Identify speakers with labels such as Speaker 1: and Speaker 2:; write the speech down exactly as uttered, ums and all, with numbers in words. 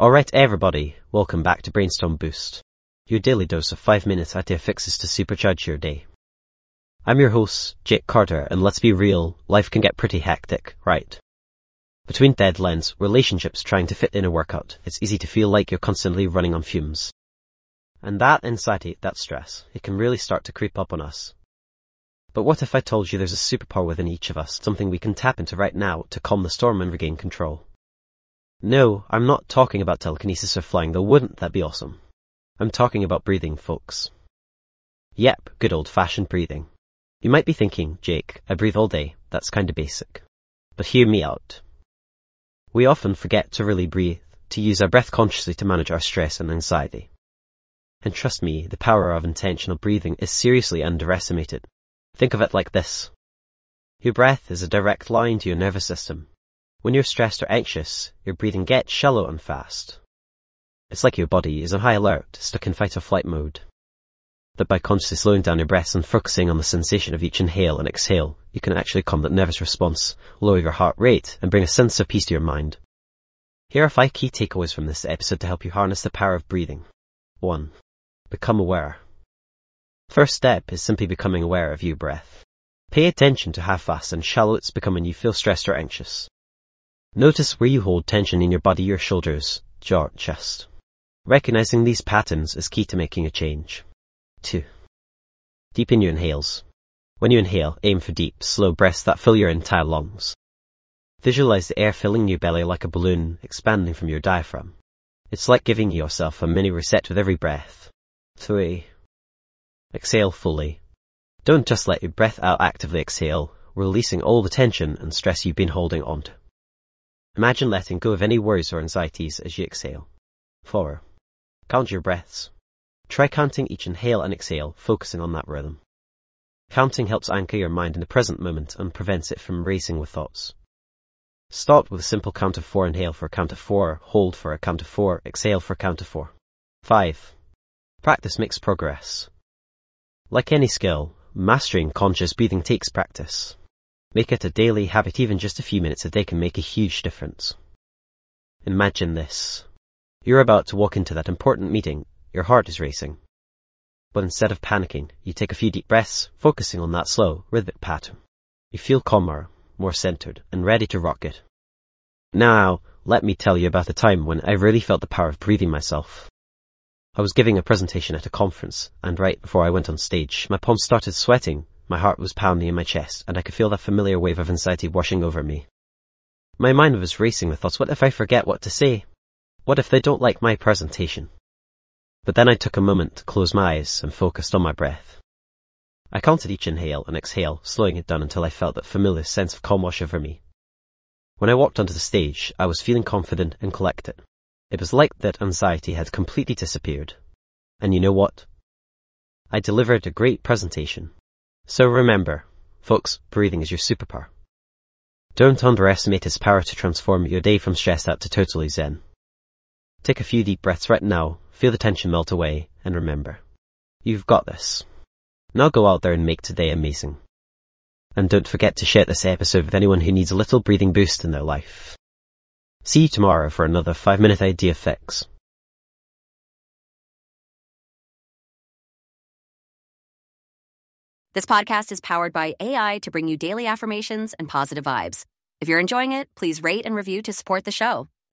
Speaker 1: Alright everybody, welcome back to Brainstorm Boost, your daily dose of five minute idea fixes to supercharge your day. I'm your host, Jake Carter, and let's be real, life can get pretty hectic, right? Between deadlines, relationships trying to fit in a workout, it's easy to feel like you're constantly running on fumes. And that anxiety, that stress, it can really start to creep up on us. But what if I told you there's a superpower within each of us, something we can tap into right now to calm the storm and regain control? No, I'm not talking about telekinesis or flying, though wouldn't that be awesome? I'm talking about breathing, folks. Yep, good old-fashioned breathing. You might be thinking, Jake, I breathe all day, that's kinda basic. But hear me out. We often forget to really breathe, to use our breath consciously to manage our stress and anxiety. And trust me, the power of intentional breathing is seriously underestimated. Think of it like this. Your breath is a direct line to your nervous system. When you're stressed or anxious, your breathing gets shallow and fast. It's like your body is on high alert, stuck in fight or flight mode. But by consciously slowing down your breaths and focusing on the sensation of each inhale and exhale, you can actually calm that nervous response, lower your heart rate, and bring a sense of peace to your mind. Here are five key takeaways from this episode to help you harness the power of breathing. one. Become aware. First step is simply becoming aware of your breath. Pay attention to how fast and shallow it's become when you feel stressed or anxious. Notice where you hold tension in your body, your shoulders, jaw, chest. Recognizing these patterns is key to making a change. two. Deepen your inhales. When you inhale, aim for deep, slow breaths that fill your entire lungs. Visualize the air filling your belly like a balloon, expanding from your diaphragm. It's like giving yourself a mini reset with every breath. three. Exhale fully. Don't just let your breath out, actively exhale, releasing all the tension and stress you've been holding onto. Imagine letting go of any worries or anxieties as you exhale. four. Count your breaths. Try counting each inhale and exhale, focusing on that rhythm. Counting helps anchor your mind in the present moment and prevents it from racing with thoughts. Start with a simple count of four. Inhale for a count of four, hold for a count of four, exhale for a count of four. five. Practice makes progress. Like any skill, mastering conscious breathing takes practice. Make it a daily habit. Even just a few minutes a day can make a huge difference. Imagine this. You're about to walk into that important meeting. Your heart is racing. But instead of panicking, you take a few deep breaths, focusing on that slow, rhythmic pattern. You feel calmer, more centered, and ready to rock it. Now, let me tell you about a time when I really felt the power of breathing myself. I was giving a presentation at a conference, and right before I went on stage, my palms started sweating. My heart was pounding in my chest, and I could feel that familiar wave of anxiety washing over me. My mind was racing with thoughts. What if I forget what to say? What if they don't like my presentation? But then I took a moment to close my eyes and focused on my breath. I counted each inhale and exhale, slowing it down until I felt that familiar sense of calm wash over me. When I walked onto the stage, I was feeling confident and collected. It was like that anxiety had completely disappeared. And you know what? I delivered a great presentation. So remember, folks, breathing is your superpower. Don't underestimate its power to transform your day from stressed out to totally zen. Take a few deep breaths right now, feel the tension melt away, and remember, you've got this. Now go out there and make today amazing. And don't forget to share this episode with anyone who needs a little breathing boost in their life. See you tomorrow for another five minute idea fix.
Speaker 2: This podcast is powered by A I to bring you daily affirmations and positive vibes. If you're enjoying it, please rate and review to support the show.